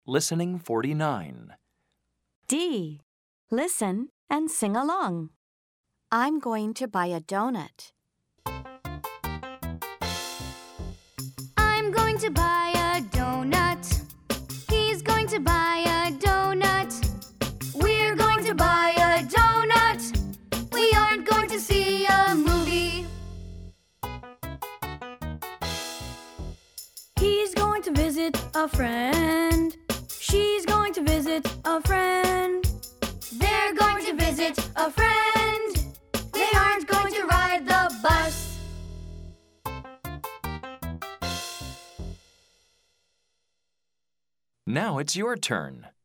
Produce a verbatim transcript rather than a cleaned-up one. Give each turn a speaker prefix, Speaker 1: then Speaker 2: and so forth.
Speaker 1: Listening forty-nine.
Speaker 2: D. Listen and sing along.
Speaker 3: I'm going to buy a donut.
Speaker 4: I'm going to buy a donut. He's going to buy a donut. We're going to buy a donut. We aren't going to see a movie.
Speaker 5: He's going to visit a friend. She's going to visit a friend.
Speaker 4: They're going to visit a friend. They aren't going to ride the bus.
Speaker 1: Now it's your turn.